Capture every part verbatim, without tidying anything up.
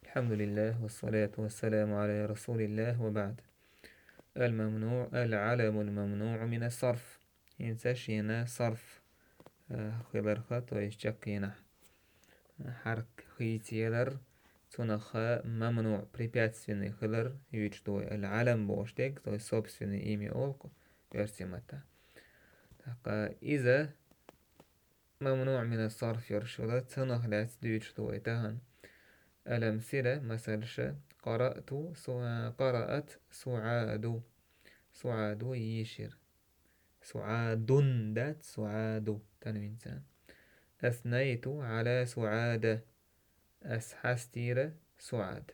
الحمد لله والصلاة والسلام على رسول الله وبعد. الممنوع العلم الممنوع من الصرف ينسشينا صرف خلر خط ويشتقينا حرك خيتيلر تنخا ممنوع препятственный خلر يجدو العلم بوشتك то есть собственное имя олку يرسمتا إذا ممنوع من الصرف يرشد تنخ لا تدويجدو يتهن الأمثلة مثلا قرأت سع... قرأت سعاد سعاد يشير سعاد دات سعاد تنوين تان أثنيت على سعادة أسحستير سعاد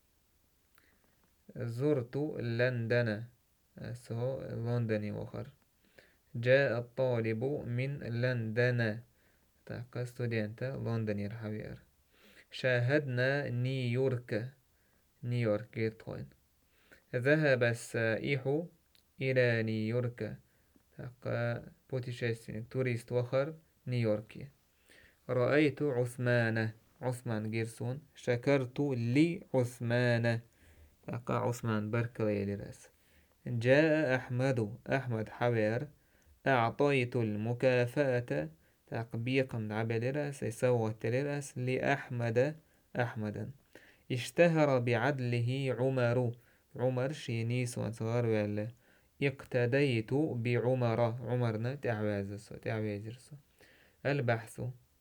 زرت لندن سو لندن وخر جاء الطالب من لندن تاقا ستوديانتا لندن يرحبير شاهدنا نيويورك نيويورك جيرتوين ذهب السائح إلى نيويورك تاقا بوتيشيستين توريست وخر نيويوركي رأيت عثمان عثمان جيرسون شكرت لعثمان تاقا عثمان بركلي لراس جاء أحمد أحمد حوير أعطيت المكافأة تقبيقا عبلراس يسوى لراس لأحمد أحمدا اشتهر بعدله عمر عمر شينيس وانصغار وعلا اقتديت بعمر عمرنا تعوازس تعوازرس البحث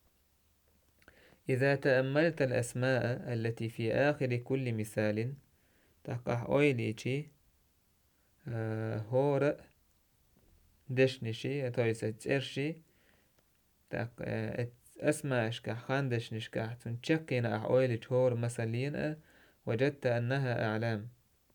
إذا تأملت الأسماء التي في آخر كل مثال تقح أويليشي آه هور دشنشي تويست إرشي تق آه أسماشك خاندشنشك تنشقين أويليش هور مثلين وجدت أنها أعلام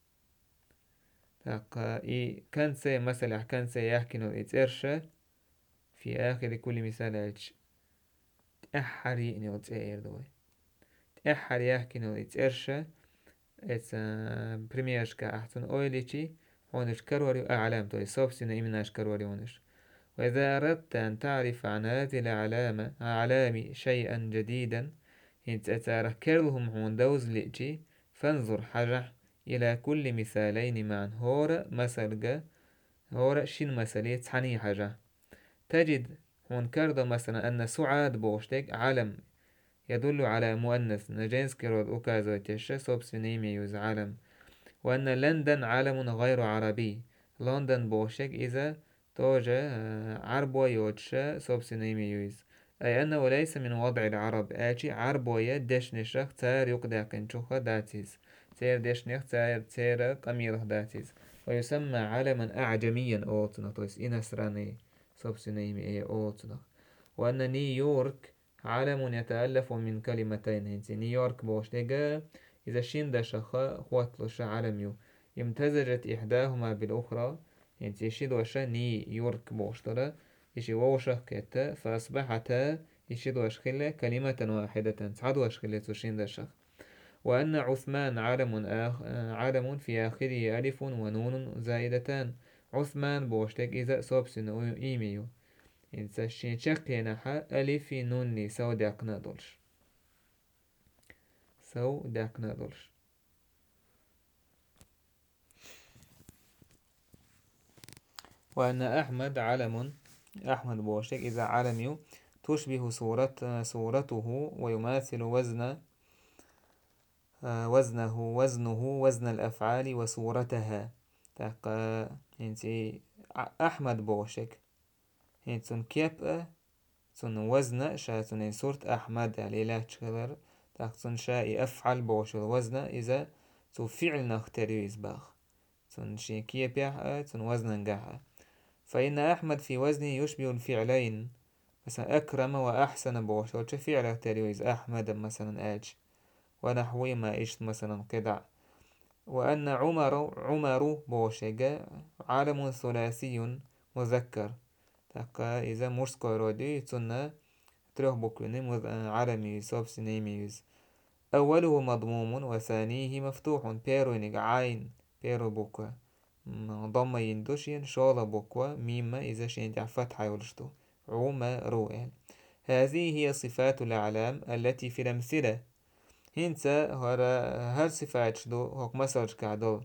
تق إي كان سي مثلا كان سي يحكي نو إترشة في آخر كل مثال ألش تأحري نو تأير دوي تأحري يحكي نو إترشة إتس بريميرش كأحسن أويليشي هونش كروري أعلام توي صوبسينا إمناش كروري هونش وإذا أردت أن تعرف عن هذه العلامة أعلام شيئا جديدا إنت أتذكرهم هون دوز لئجي فانظر حاجة إلى كل مثالين معا هورا مثل هورا شين مثالية تحني حاجة تجد هون كرد مثلا أن سعاد بوشتك علم يدل على مؤنث نجنس كرود أوكازو تشا سوبس يوز علم وأن لندن علم غير عربي لندن بوشك إذا توجه عربو يوتشا سوبس يوز أي أنه ليس من وضع العرب آتي عربو يدش نشخ تار يقدع كنشوخ داتيز تير دش نخ تار تير قميره داتيز ويسمى علما أعجميا أوتنا تويس إنسراني سوبس اي أوتنا وأن نيويورك علم يتألف من كلمتين هنسي نيويورك بوشتيغا إذا شين دا شخا خواتلوش علميو امتزجت إحداهما بالأخرى هنسي شيد وشا نيويورك بوشتلا إشي ووشخ كتا فأصبحتا يشيد وشخلة كلمة واحدة سعد وشخلة شين دا شخ وأن عثمان علم آخ علم في آخره ألف ونون زائدتان عثمان بوشتك إذا سوبسن إيميو إنسا شين شقي نحا ألف نوني سو داقنا دولش سو داقنا دولش وأن أحمد علم أحمد بوشتك إذا علميو تشبه صورت صورته ويماثل وزن وزنه وزنه وزن الأفعال وصورتها تاقا إنتي أحمد بوشك إنتون كيب تون وزن شاتون صورة أحمد على لا تشغلر تاقتون شاء أفعل بوش الوزن إذا تو فعل نختاريو إزباخ تون شي كيب يحقى تون وزن نجحى فإن أحمد في وزنه يشبه الفعلين مثلا أكرم وأحسن بوش وش فعل اختاريو إز أحمد مثلا آج ونحوي ما إيش مثلا قدع وأن عمر عمر بوشجا عالم ثلاثي مذكر تاقا إذا مرسكو رودي تنا تروح بكلني عالمي سوبس نيميوز أوله مضموم وثانيه مفتوح بيرو نيج عين بيرو بوكوا ضم يندوشين شولا بوكوا ميما إذا شين فتحة يولشتو عمر هذه هي صفات الأعلام التي في الأمثلة هنسا هرا هر صفات دو هوك مساج كعدو.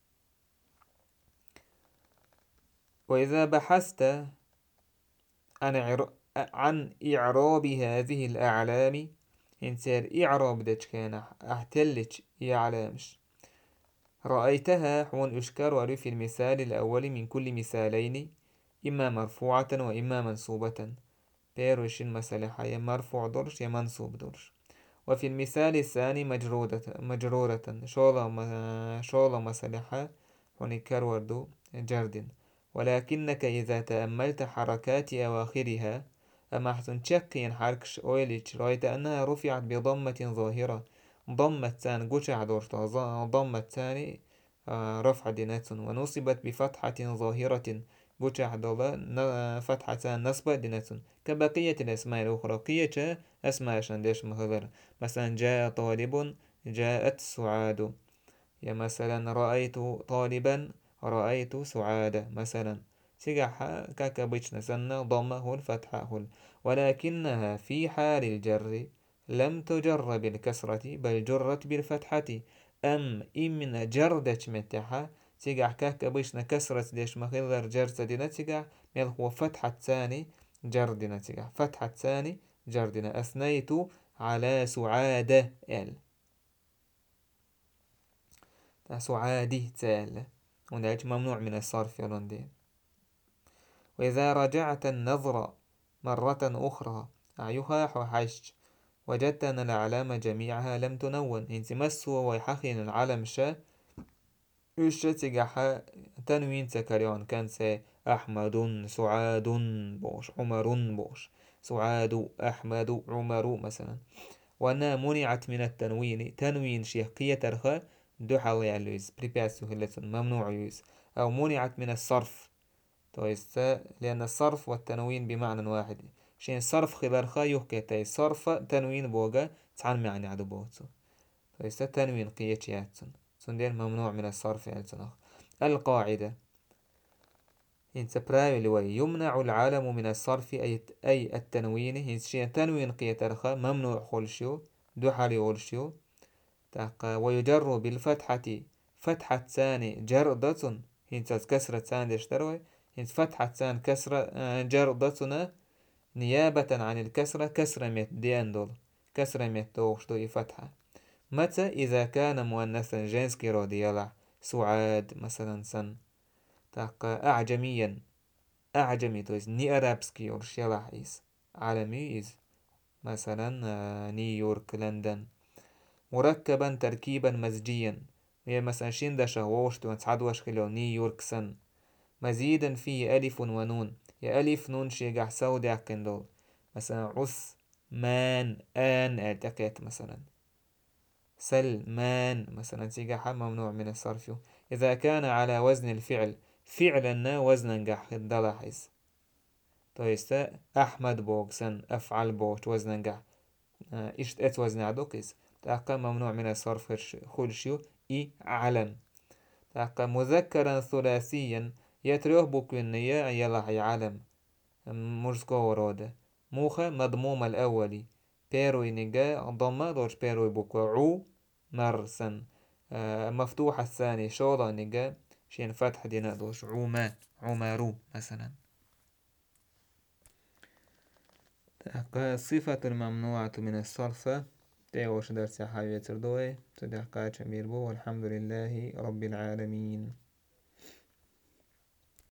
وإذا بحثت عن عر... عن إعراب هذه الأعلام إنسان إعراب دج كان أحتلج يعلامش رأيتها حون أشكر في المثال الأول من كل مثالين إما مرفوعة وإما منصوبة. بيروش المسألة يا مرفوع درش يا منصوب درش. وفي المثال الثاني مجرورة مجرورة شولا شولا مسألة حون كروردو جردن. ولكنك إذا تأملت حركات أواخرها أما حسن تشقين حركش أويليتش رأيت أنها رفعت بضمة ظاهرة. ضمة ثاني قشع دورتا ضمة ثاني رفع ديناتون ونصبت بفتحة ظاهرة قشع دولا فتحة ثاني نصب ديناتون كبقية الأسماء الأخرى قية أسماء شندش مهذر. مثلا جاء طالب جاءت سعاد. يا مثلا رأيت طالبا رأيت سعادة مثلا. سيجاحا كاكا بيتش نسنا ضمه الفتحة. ولكنها في حال الجر لم تجر بالكسرة بل جرت بالفتحة. أم إمن جردش متحا سيجاح كاكا بيش نكسرة ديش مخير جرسة دينا سيجاح ميل هو فتحة ثاني جردنا سيجاح فتحة ثاني جردنا أثنيت على سعادة ال سعادي تال وذلك ممنوع من الصرف يلون. وإذا رجعت النظر مرة أخرى أيها حوحشت وجدت أن الأعلام جميعها لم تنون إنت مسوا ويحخين العلم شا يشتغح تنوين تكريون كان سي أحمد سعاد بوش عمر بوش سعاد أحمد عمر مثلا. وأنها منعت من التنوين تنوين شيخية ترخى دو حال يعلوز بريباسو هلتون ممنوع يوز. أو منعت من الصرف تويستا لأن الصرف والتنوين بمعنى واحد. شين صرف خبر خا يحكي تاي صرف تنوين بوغا تعلم يعني عدو بوتو تويستا تنوين قيتش ياتون سندين ممنوع من الصرف ياتون. القاعدة إنت برايم لوي يمنع العالم من الصرف أي أي التنوين إنت شين تنوين قيت رخا ممنوع خلشيو دو حالي خلشيو تاقا ويجر بالفتحة فتحة ثاني جردة هنت كسرة ثاني اشتروي هنت فتحة ثاني كسرة جردتنا نيابة عن الكسرة كسرة ميت ديان دول كسرة ميت توشتوي فتحة. متى إذا كان مؤنثا جنس كيرو ديالا سعاد مثلا سن تاقا أعجميا أعجمي تويس ني أرابسكي ورشيلا حيس عالمي إز مثلا نيويورك لندن. مركبا تركيبا مزجيا هي مثلا شين دا شهوشت ونتعدوش خلو نيويورك سن. مزيدا فيه ألف ونون يا ألف نون شيجح سوداء كندول مثلا عث مان آن التقيت مثلا سلمان مثلا سيجح ممنوع من الصرف. إذا كان على وزن الفعل فعلا وزنا جح الدلاحظ تويستا أحمد بوكسن أفعل بوش وزنا جح إشت أت وزن عدوكس تاقا ممنوع من الصرف خلشيو إي علم. تاقا مذكرا ثلاثيا يتريه بوكوينيا يلا يعلم مرسكو ورودة موخة مضموم الأولي بيروي نجا ضمة دوش بيروي بوكو عو مرسن. آه مفتوح الثاني شوضا نجا شين فتح دينا دوش عوما عمرو مثلا. تاقا صفة الممنوعة من الصرف تيوش درس حاوية تردوي تدحقات شمير بو والحمد لله رب العالمين.